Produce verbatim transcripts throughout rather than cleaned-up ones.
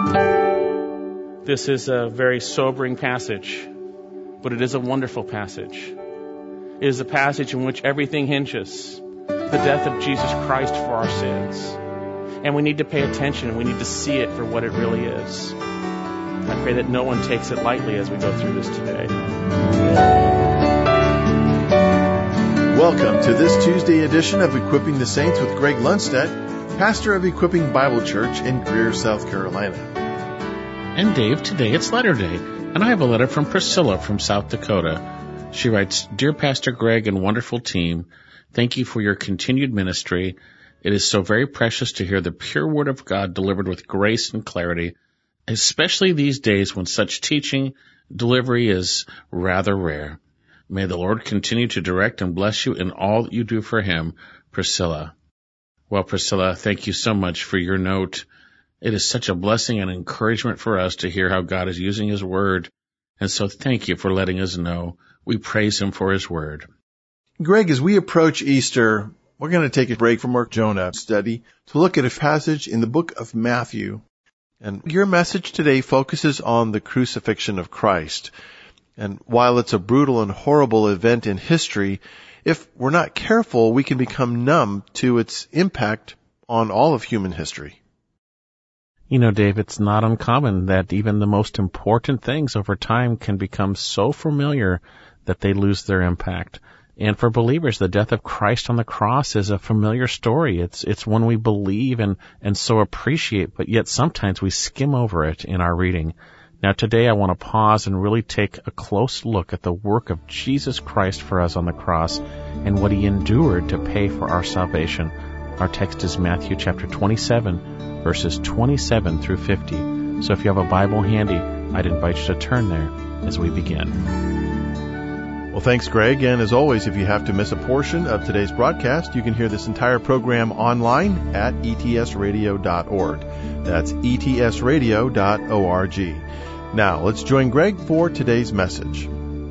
This is a very sobering passage, but it is a wonderful passage. It is a passage in which everything hinges. The death of Jesus Christ for our sins. And we need to pay attention, and we need to see it for what it really is. I pray that no one takes it lightly as we go through this today. Welcome to this Tuesday edition of Equipping the Saints with Greg Lundstedt, pastor of Equipping Bible Church in Greer, South Carolina. And Dave, today it's Letter Day, and I have a letter from Priscilla from South Dakota. She writes, Dear Pastor Greg and wonderful team, thank you for your continued ministry. It is so very precious to hear the pure word of God delivered with grace and clarity, especially these days when such teaching delivery is rather rare. May the Lord continue to direct and bless you in all that you do for him, Priscilla. Well, Priscilla, thank you so much for your note. It is such a blessing and encouragement for us to hear how God is using his word. And so thank you for letting us know. We praise him for his word. Greg, as we approach Easter, we're going to take a break from our Jonah study to look at a passage in the book of Matthew. And your message today focuses on the crucifixion of Christ. And while it's a brutal and horrible event in history, if we're not careful, we can become numb to its impact on all of human history. You know, Dave, it's not uncommon that even the most important things over time can become so familiar that they lose their impact. And for believers, the death of Christ on the cross is a familiar story. It's it's one we believe and, and so appreciate, but yet sometimes we skim over it in our reading. Now today I want to pause and really take a close look at the work of Jesus Christ for us on the cross and what he endured to pay for our salvation. Our text is Matthew chapter twenty-seven, verses twenty-seven through fifty. So if you have a Bible handy, I'd invite you to turn there as we begin. Well, thanks, Greg. And as always, if you have to miss a portion of today's broadcast, you can hear this entire program online at E T S radio dot org. That's E T S radio dot org. Now, let's join Greg for today's message.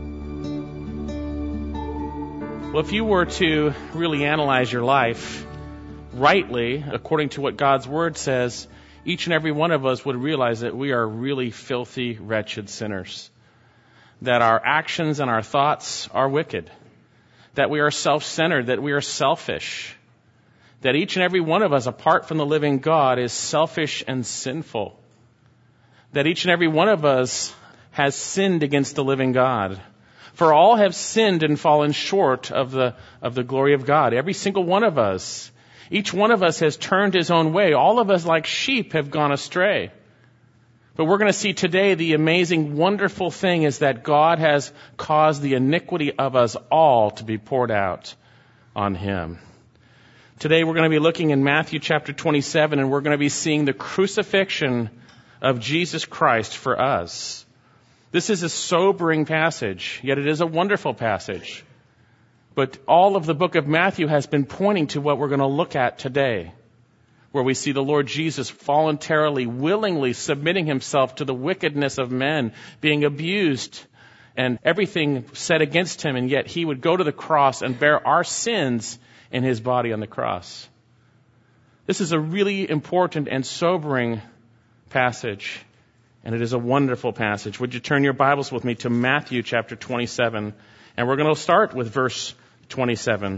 Well, if you were to really analyze your life rightly, according to what God's Word says, each and every one of us would realize that we are really filthy, wretched sinners. That our actions and our thoughts are wicked. That we are self-centered, that we are selfish. That each and every one of us, apart from the living God, is selfish and sinful. That each and every one of us has sinned against the living God. For all have sinned and fallen short of the, of the glory of God. Every single one of us. Each one of us has turned his own way. All of us, like sheep, have gone astray. But we're going to see today the amazing, wonderful thing is that God has caused the iniquity of us all to be poured out on him. Today we're going to be looking in Matthew chapter twenty-seven, and we're going to be seeing the crucifixion of Jesus Christ for us. This is a sobering passage, yet it is a wonderful passage. But all of the book of Matthew has been pointing to what we're going to look at today, where we see the Lord Jesus voluntarily, willingly submitting himself to the wickedness of men, being abused, and everything said against him, and yet he would go to the cross and bear our sins in his body on the cross. This is a really important and sobering passage, and it is a wonderful passage. Would you turn your Bibles with me to Matthew chapter twenty-seven, and we're going to start with verse twenty-seven.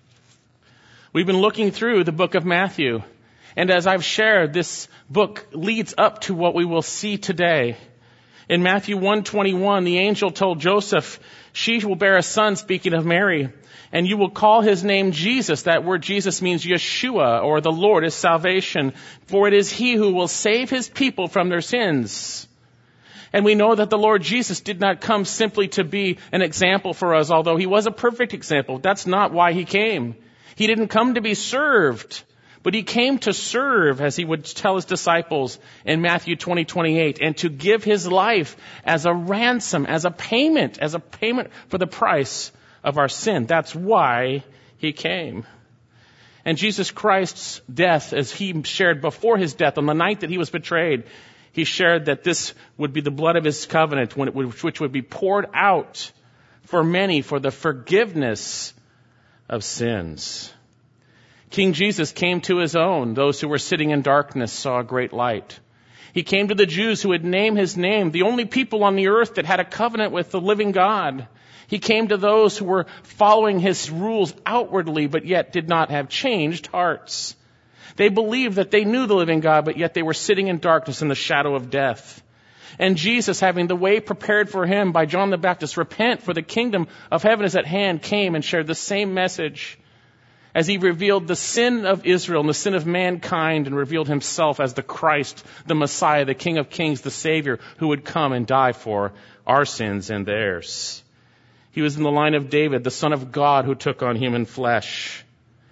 We've been looking through the book of Matthew, and as I've shared, this book leads up to what we will see today. In Matthew one twenty-one, the angel told Joseph, she will bear a son, speaking of Mary, and you will call his name Jesus. That word Jesus means Yeshua, or the Lord is salvation, for it is he who will save his people from their sins. And we know that the Lord Jesus did not come simply to be an example for us, although he was a perfect example. That's not why he came. He didn't come to be served, but he came to serve, as he would tell his disciples in Matthew twenty twenty-eight, and to give his life as a ransom, as a payment, as a payment for the price of our sin. That's why he came. And Jesus Christ's death, as he shared before his death, on the night that he was betrayed, he shared that this would be the blood of his covenant, when it would, which would be poured out for many for the forgiveness of sins. King Jesus came to his own. Those who were sitting in darkness saw a great light. He came to the Jews who would name his name, the only people on the earth that had a covenant with the living God. He came to those who were following his rules outwardly, but yet did not have changed hearts. They believed that they knew the living God, but yet they were sitting in darkness in the shadow of death. And Jesus, having the way prepared for him by John the Baptist, repent, for the kingdom of heaven is at hand, came and shared the same message as he revealed the sin of Israel and the sin of mankind and revealed himself as the Christ, the Messiah, the King of Kings, the Savior who would come and die for our sins and theirs. He was in the line of David, the Son of God who took on human flesh.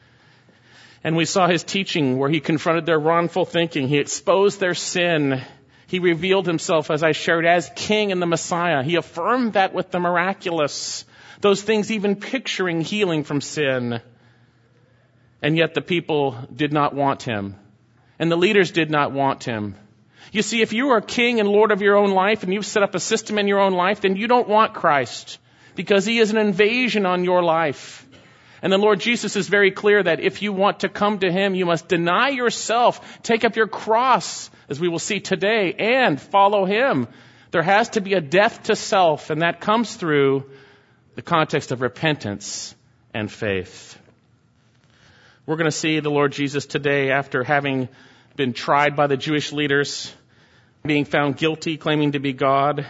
And we saw his teaching where he confronted their wrongful thinking. He exposed their sin. He revealed himself, as I shared, as King and the Messiah. He affirmed that with the miraculous, those things even picturing healing from sin. And yet the people did not want him. And the leaders did not want him. You see, if you are king and Lord of your own life and you've set up a system in your own life, then you don't want Christ because he is an invasion on your life. And the Lord Jesus is very clear that if you want to come to him, you must deny yourself, take up your cross, as we will see today, and follow him. There has to be a death to self, and that comes through the context of repentance and faith. We're going to see the Lord Jesus today after having been tried by the Jewish leaders, being found guilty, claiming to be God,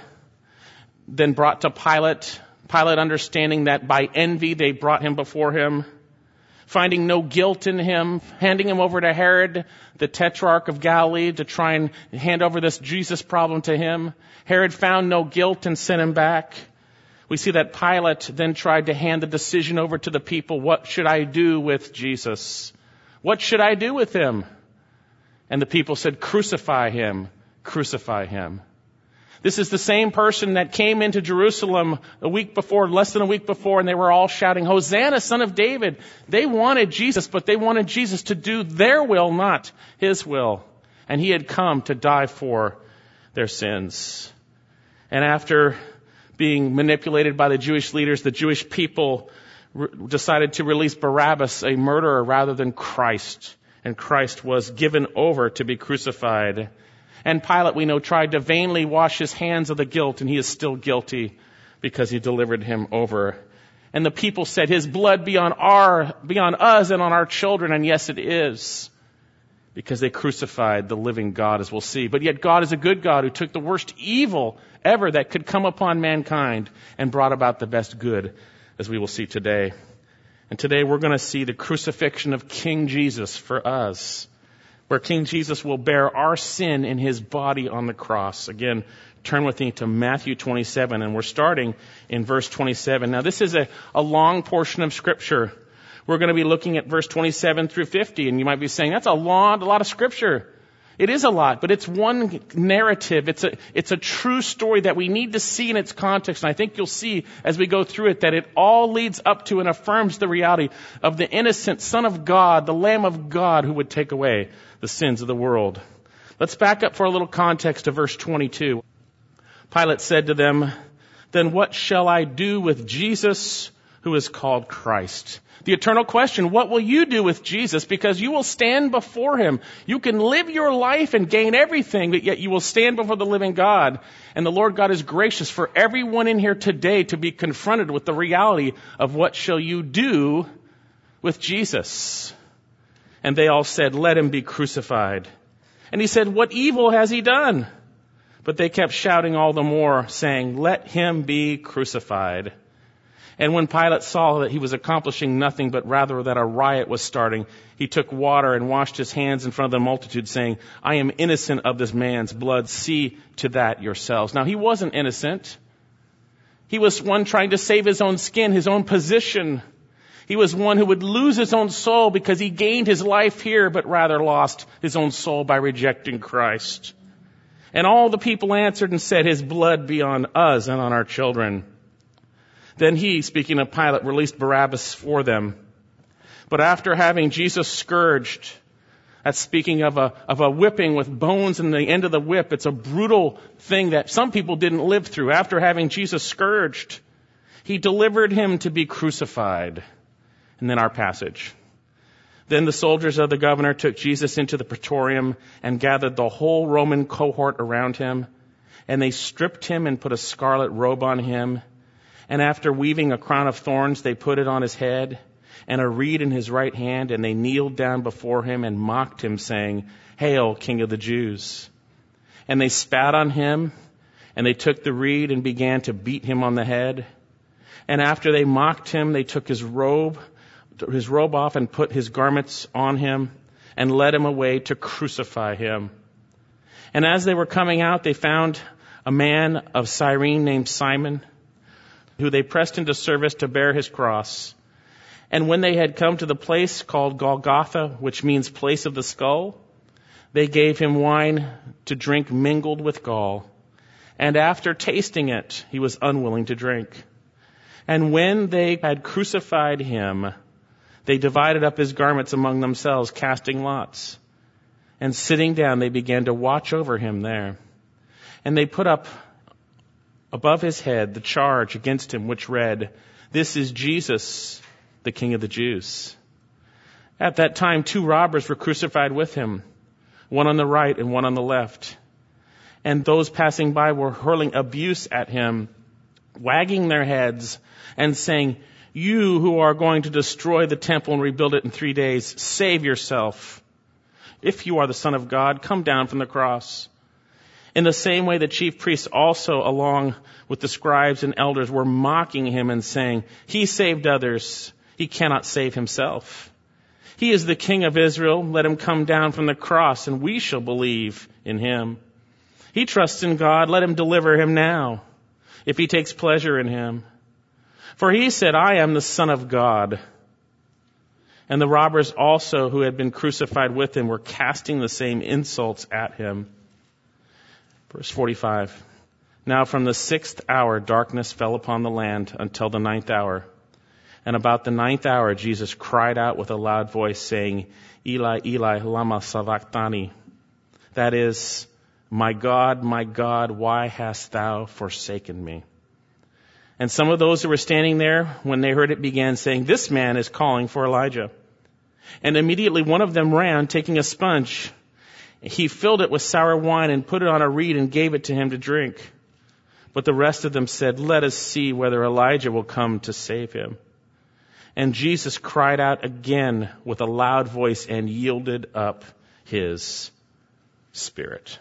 then brought to Pilate, Pilate understanding that by envy they brought him before him, finding no guilt in him, handing him over to Herod, the tetrarch of Galilee, to try and hand over this Jesus problem to him. Herod found no guilt and sent him back. We see that Pilate then tried to hand the decision over to the people. What should I do with Jesus? What should I do with him? And the people said, crucify him, crucify him. This is the same person that came into Jerusalem a week before, less than a week before, and they were all shouting, Hosanna, Son of David. They wanted Jesus, but they wanted Jesus to do their will, not his will. And he had come to die for their sins. And after being manipulated by the Jewish leaders, the Jewish people re- decided to release Barabbas, a murderer, rather than Christ. And Christ was given over to be crucified. And Pilate, we know, tried to vainly wash his hands of the guilt, and he is still guilty because he delivered him over. And the people said, his blood be on our, be on us and on our children. And yes, it is, because they crucified the living God, as we'll see. But yet God is a good God who took the worst evil ever that could come upon mankind and brought about the best good, as we will see today. And today we're going to see the crucifixion of King Jesus for us, where King Jesus will bear our sin in his body on the cross. Again, turn with me to Matthew twenty-seven, and we're starting in verse twenty-seven. Now, this is a, a long portion of Scripture. We're going to be looking at verse twenty-seven through fifty, and you might be saying, that's a lot, a lot of Scripture. It is a lot, but it's one narrative. It's a, it's a true story that we need to see in its context. And I think you'll see as we go through it that it all leads up to and affirms the reality of the innocent Son of God, the Lamb of God who would take away the sins of the world. Let's back up for a little context to verse twenty-two. Pilate said to them, then what shall I do with Jesus who is called Christ? The eternal question, what will you do with Jesus? Because you will stand before him. You can live your life and gain everything, but yet you will stand before the living God. And the Lord God is gracious for everyone in here today to be confronted with the reality of what shall you do with Jesus? And they all said, let him be crucified. And he said, what evil has he done? But they kept shouting all the more, saying, let him be crucified. And when Pilate saw that he was accomplishing nothing, but rather that a riot was starting, he took water and washed his hands in front of the multitude, saying, I am innocent of this man's blood. See to that yourselves. Now, he wasn't innocent. He was one trying to save his own skin, his own position. He was one who would lose his own soul because he gained his life here, but rather lost his own soul by rejecting Christ. And all the people answered and said, his blood be on us and on our children. Then he, speaking of Pilate, released Barabbas for them. But after having Jesus scourged, that's speaking of a, of a whipping with bones in the end of the whip. It's a brutal thing that some people didn't live through. After having Jesus scourged, he delivered him to be crucified. And then our passage. Then the soldiers of the governor took Jesus into the praetorium and gathered the whole Roman cohort around him. And they stripped him and put a scarlet robe on him. And after weaving a crown of thorns, they put it on his head and a reed in his right hand. And they kneeled down before him and mocked him, saying, "Hail, King of the Jews." And they spat on him, and they took the reed and began to beat him on the head. And after they mocked him, they took his robe, his robe off and put his garments on him and led him away to crucify him. And as they were coming out, they found a man of Cyrene named Simon, who they pressed into service to bear his cross. And when they had come to the place called Golgotha, which means place of the skull, they gave him wine to drink mingled with gall. And after tasting it, he was unwilling to drink. And when they had crucified him, they divided up his garments among themselves, casting lots. And sitting down, they began to watch over him there. And they put up above his head the charge against him, which read, "This is Jesus, the King of the Jews." At that time, two robbers were crucified with him, one on the right and one on the left. And those passing by were hurling abuse at him, wagging their heads and saying, "You who are going to destroy the temple and rebuild it in three days, save yourself. If you are the Son of God, come down from the cross." In the same way, the chief priests also, along with the scribes and elders, were mocking him and saying, "He saved others. He cannot save himself. He is the King of Israel. Let him come down from the cross, and we shall believe in him. He trusts in God. Let him deliver him now, if he takes pleasure in him. For he said, 'I am the Son of God.'" And the robbers also who had been crucified with him were casting the same insults at him. Verse forty-five. Now from the sixth hour darkness fell upon the land until the ninth hour. And about the ninth hour Jesus cried out with a loud voice, saying, "Eli, Eli, lama sabachthani?" That is, "My God, my God, why hast thou forsaken me?" And some of those who were standing there, when they heard it, began saying, "This man is calling for Elijah." And immediately one of them ran, taking a sponge. He filled it with sour wine and put it on a reed and gave it to him to drink. But the rest of them said, "Let us see whether Elijah will come to save him." And Jesus cried out again with a loud voice and yielded up his spirit.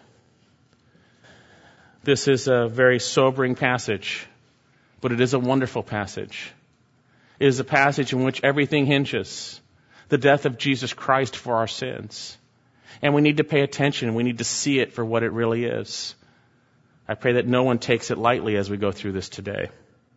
This is a very sobering passage, but it is a wonderful passage. It is a passage in which everything hinges. The death of Jesus Christ for our sins. And we need to pay attention. We need to see it for what it really is. I pray that no one takes it lightly as we go through this today.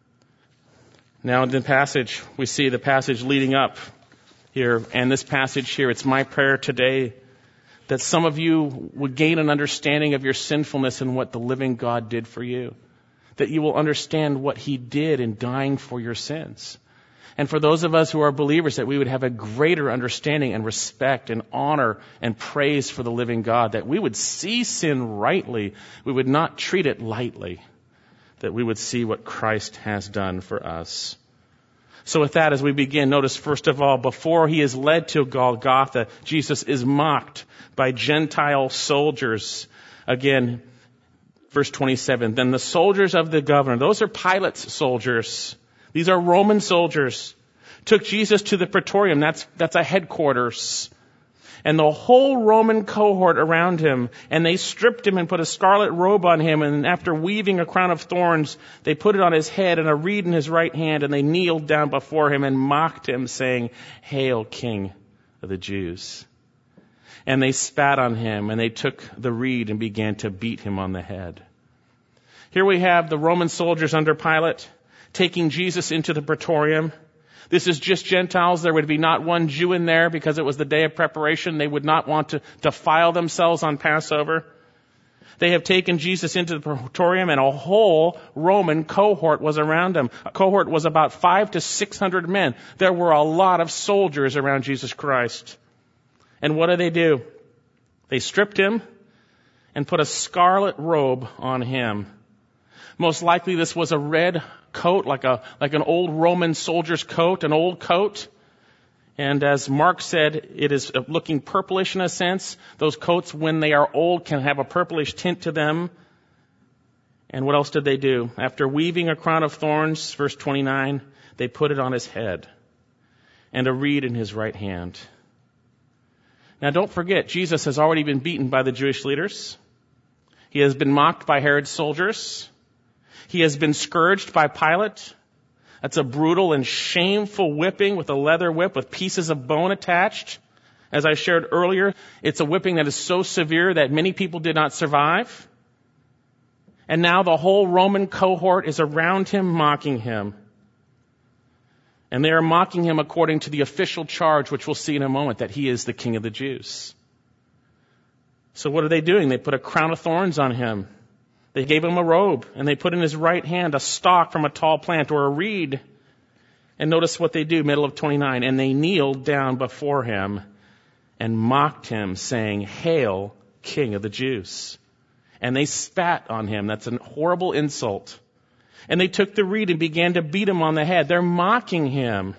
Now in the passage, we see the passage leading up here, and this passage here, it's my prayer today that some of you would gain an understanding of your sinfulness and what the living God did for you. That you will understand what he did in dying for your sins. And for those of us who are believers, that we would have a greater understanding and respect and honor and praise for the living God. That we would see sin rightly. We would not treat it lightly. That we would see what Christ has done for us. So with that, as we begin, notice first of all, before he is led to Golgotha, Jesus is mocked by Gentile soldiers. Again, verse twenty-seven, then the soldiers of the governor, those are Pilate's soldiers. These are Roman soldiers, took Jesus to the praetorium. That's, that's a headquarters. And the whole Roman cohort around him, and they stripped him and put a scarlet robe on him. And after weaving a crown of thorns, they put it on his head and a reed in his right hand. And they kneeled down before him and mocked him, saying, "Hail, King of the Jews." And they spat on him, and they took the reed and began to beat him on the head. Here we have the Roman soldiers under Pilate, taking Jesus into the praetorium. This is just Gentiles. There would be not one Jew in there because it was the day of preparation. They would not want to defile themselves on Passover. They have taken Jesus into the praetorium, and a whole Roman cohort was around him. A cohort was about five to six hundred men. There were a lot of soldiers around Jesus Christ. And what do they do? They stripped him and put a scarlet robe on him. Most likely this was a red coat, like a like an old Roman soldier's coat, an old coat. And as Mark said, it is looking purplish in a sense. Those coats, when they are old, can have a purplish tint to them. And what else did they do? After weaving a crown of thorns, verse twenty-nine, they put it on his head and a reed in his right hand. Now don't forget, Jesus has already been beaten by the Jewish leaders. He has been mocked by Herod's soldiers. He has been scourged by Pilate. That's a brutal and shameful whipping with a leather whip with pieces of bone attached. As I shared earlier, it's a whipping that is so severe that many people did not survive. And now the whole Roman cohort is around him, mocking him. And they are mocking him according to the official charge, which we'll see in a moment, that he is the King of the Jews. So what are they doing? They put a crown of thorns on him. They gave him a robe, and they put in his right hand a stalk from a tall plant or a reed. And notice what they do, middle of twenty-nine. And they kneeled down before him and mocked him, saying, "Hail, King of the Jews." And they spat on him. That's a horrible insult. And they took the reed and began to beat him on the head. They're mocking him.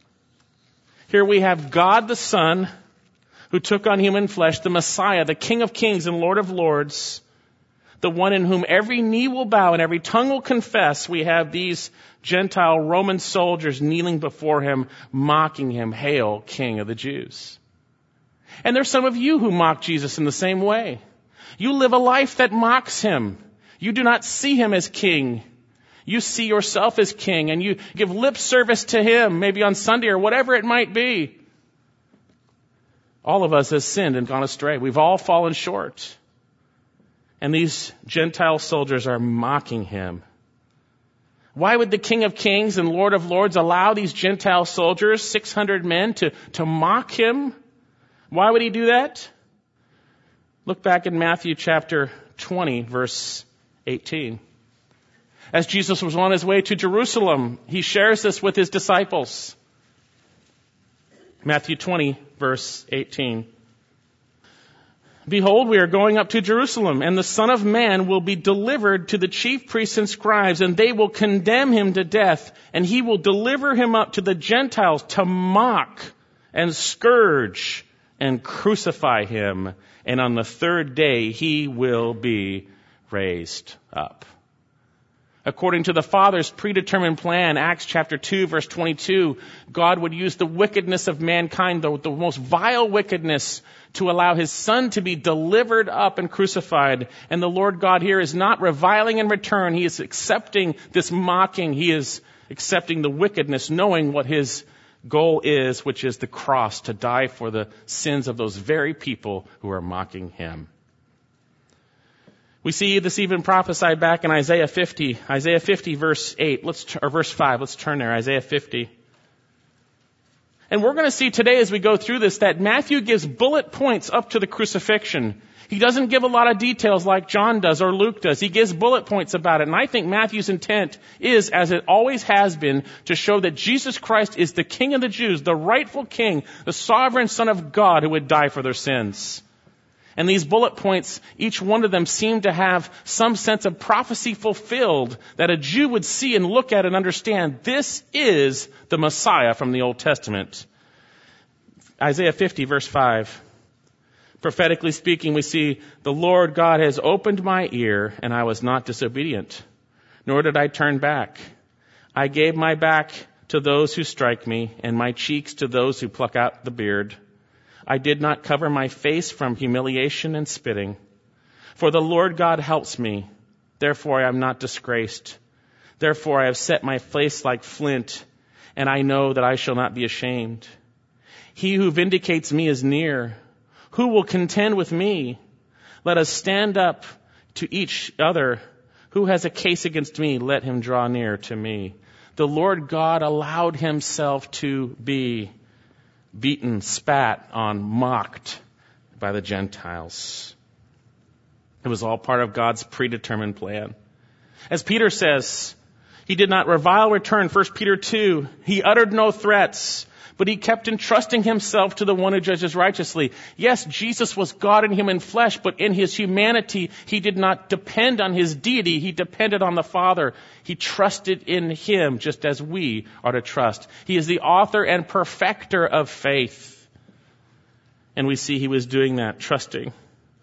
Here we have God the Son, who took on human flesh, the Messiah, the King of Kings and Lord of Lords, the one in whom every knee will bow and every tongue will confess. We have these Gentile Roman soldiers kneeling before him, mocking him, "Hail, King of the Jews." And there's some of you who mock Jesus in the same way. You live a life that mocks him. You do not see him as king. You see yourself as king, and you give lip service to him, maybe on Sunday or whatever it might be. All of us have sinned and gone astray. We've all fallen short. And these Gentile soldiers are mocking him. Why would the King of Kings and Lord of Lords allow these Gentile soldiers, six hundred men, to, to mock him? Why would he do that? Look back in Matthew chapter twenty, verse eighteen. As Jesus was on his way to Jerusalem, he shares this with his disciples. Matthew twenty, verse eighteen. "Behold, we are going up to Jerusalem, and the Son of Man will be delivered to the chief priests and scribes, and they will condemn him to death, and he will deliver him up to the Gentiles to mock and scourge and crucify him, and on the third day he will be raised up." According to the Father's predetermined plan, Acts chapter two, verse twenty-two, God would use the wickedness of mankind, the, the most vile wickedness, to allow his Son to be delivered up and crucified. And the Lord God here is not reviling in return. He is accepting this mocking. He is accepting the wickedness, knowing what his goal is, which is the cross, to die for the sins of those very people who are mocking him. We see this even prophesied back in Isaiah fifty. Isaiah fifty, verse eight, let's or verse five. Let's turn there. Isaiah fifty. And we're going to see today as we go through this that Matthew gives bullet points up to the crucifixion. He doesn't give a lot of details like John does or Luke does. He gives bullet points about it. And I think Matthew's intent is, as it always has been, to show that Jesus Christ is the King of the Jews, the rightful King, the sovereign Son of God who would die for their sins. And these bullet points, each one of them seem to have some sense of prophecy fulfilled that a Jew would see and look at and understand this is the Messiah from the Old Testament. Isaiah fifty, verse five. Prophetically speaking, we see, "The Lord God has opened my ear, and I was not disobedient, nor did I turn back. I gave my back to those who strike me, and my cheeks to those who pluck out the beard. I did not cover my face from humiliation and spitting. For the Lord God helps me. Therefore I am not disgraced. Therefore I have set my face like flint, and I know that I shall not be ashamed. He who vindicates me is near. Who will contend with me? Let us stand up to each other. Who has a case against me? Let him draw near to me." The Lord God allowed himself to be beaten, spat on, mocked by the Gentiles. It was all part of God's predetermined plan. As Peter says, He did not revile or return, First Peter two. He uttered no threats, but he kept entrusting himself to the one who judges righteously. Yes, Jesus was God in human flesh, but in his humanity, he did not depend on his deity. He depended on the Father. He trusted in him just as we are to trust. He is the author and perfecter of faith. And we see he was doing that, trusting.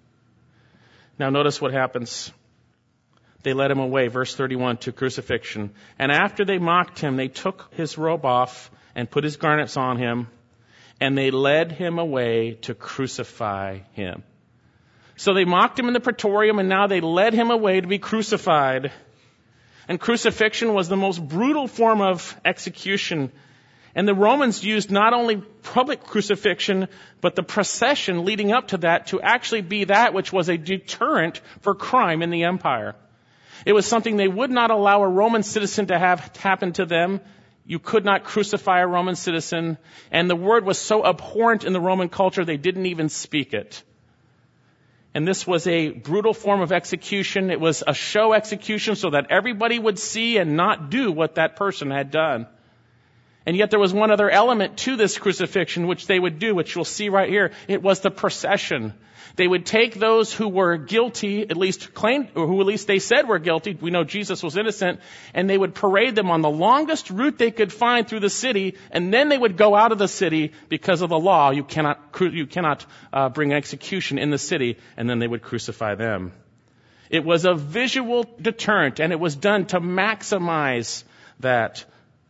Now notice what happens. They led him away, verse thirty-one, to crucifixion. And after they mocked him, they took his robe off and put his garments on him, and they led him away to crucify him. So they mocked him in the praetorium, and now they led him away to be crucified. And crucifixion was the most brutal form of execution. And the Romans used not only public crucifixion, but the procession leading up to that to actually be that which was a deterrent for crime in the empire. It was something they would not allow a Roman citizen to have happen to them. You could not crucify a Roman citizen. And the word was so abhorrent in the Roman culture, they didn't even speak it. And this was a brutal form of execution. It was a show execution so that everybody would see and not do what that person had done. And yet there was one other element to this crucifixion which they would do, which you'll see right here. It was the procession. They would take those who were guilty, at least claimed, or who at least they said were guilty. We know Jesus was innocent. And they would parade them on the longest route they could find through the city. And then they would go out of the city because of the law. You cannot, you cannot uh, bring execution in the city. And then they would crucify them. It was a visual deterrent, and it was done to maximize that.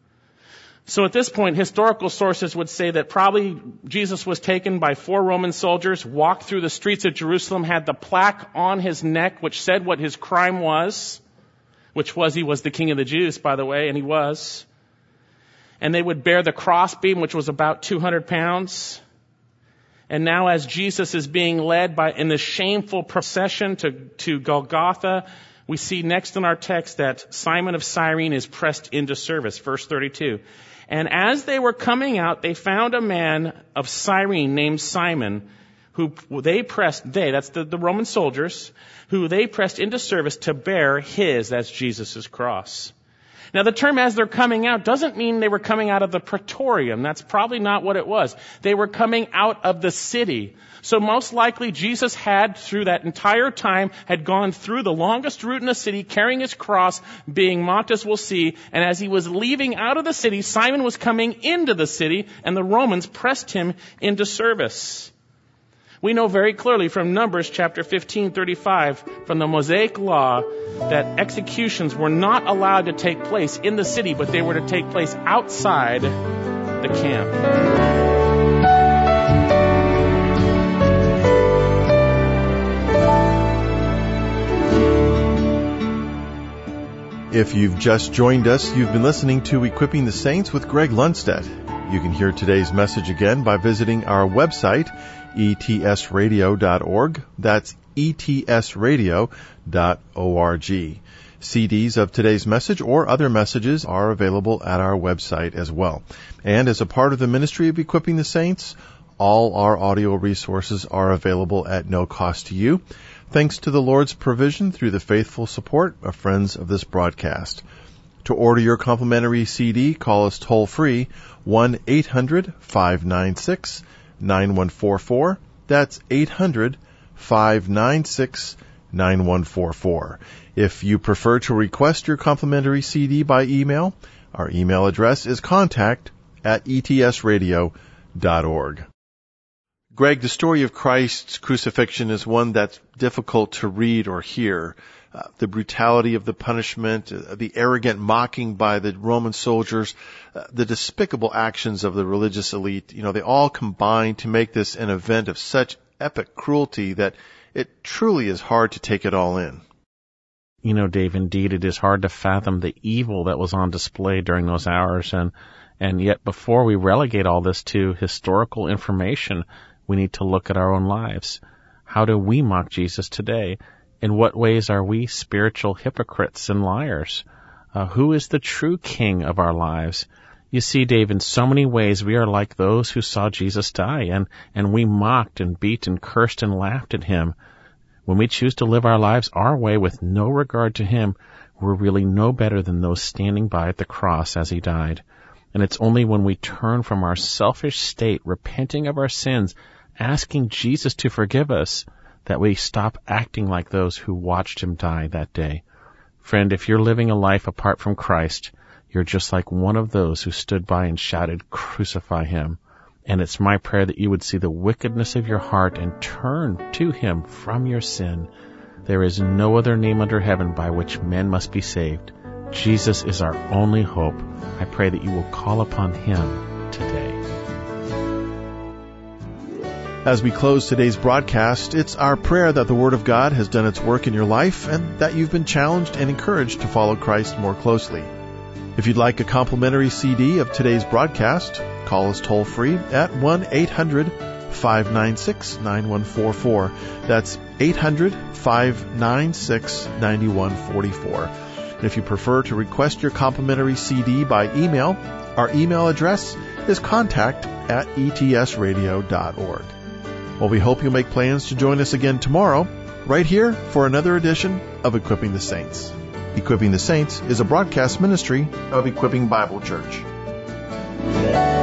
So at this point, historical sources would say that probably Jesus was taken by four Roman soldiers, walked through the streets of Jerusalem, had the plaque on his neck which said what his crime was, which was he was the King of the Jews, by the way, and he was. And they would bear the crossbeam, which was about two hundred pounds. And now as Jesus is being led by in this shameful procession to, to Golgotha, we see next in our text that Simon of Cyrene is pressed into service, verse thirty-two. And as they were coming out, they found a man of Cyrene named Simon, who they pressed, they, that's the, the Roman soldiers, who they pressed into service to bear his, that's Jesus' cross. Now the term as they're coming out doesn't mean they were coming out of the praetorium. That's probably not what it was. They were coming out of the city. So most likely Jesus had, through that entire time, had gone through the longest route in the city, carrying his cross, being mocked as we'll see. And as he was leaving out of the city, Simon was coming into the city, and the Romans pressed him into service. We know very clearly from Numbers chapter fifteen thirty-five, from the Mosaic law, that executions were not allowed to take place in the city, but they were to take place outside the camp. If you've just joined us, you've been listening to Equipping the Saints with Greg Lundstedt. You can hear today's message again by visiting our website, e t s radio dot org. That's e t s radio dot org. C Ds of today's message or other messages are available at our website as well. And as a part of the ministry of Equipping the Saints, all our audio resources are available at no cost to you, thanks to the Lord's provision through the faithful support of friends of this broadcast. To order your complimentary C D, call us toll-free, one eight hundred five nine six nine one four four. That's eight hundred five nine six nine one four four. If you prefer to request your complimentary C D by email, our email address is contact at e t s radio dot org. Greg, the story of Christ's crucifixion is one that's difficult to read or hear. Uh, the brutality of the punishment, uh, the arrogant mocking by the Roman soldiers, uh, the despicable actions of the religious elite, you know, they all combine to make this an event of such epic cruelty that it truly is hard to take it all in. You know, Dave, indeed, it is hard to fathom the evil that was on display during those hours. And, and yet before we relegate all this to historical information, we need to look at our own lives. How do we mock Jesus today? In what ways are we spiritual hypocrites and liars? Uh, who is the true king of our lives? You see, Dave, in so many ways we are like those who saw Jesus die, and, and we mocked and beat and cursed and laughed at him. When we choose to live our lives our way with no regard to him, we're really no better than those standing by at the cross as he died. And it's only when we turn from our selfish state, repenting of our sins, asking Jesus to forgive us, that we stop acting like those who watched him die that day. Friend, if you're living a life apart from Christ, you're just like one of those who stood by and shouted, "Crucify him." And it's my prayer that you would see the wickedness of your heart and turn to him from your sin. There is no other name under heaven by which men must be saved. Jesus is our only hope. I pray that you will call upon him today. As we close today's broadcast, it's our prayer that the Word of God has done its work in your life and that you've been challenged and encouraged to follow Christ more closely. If you'd like a complimentary C D of today's broadcast, call us toll-free at one eight hundred five nine six nine one four four. That's eight hundred five nine six nine one four four. And if you prefer to request your complimentary C D by email, our email address is contact at e t s radio dot org. Well, we hope you'll make plans to join us again tomorrow, right here for another edition of Equipping the Saints. Equipping the Saints is a broadcast ministry of Equipping Bible Church.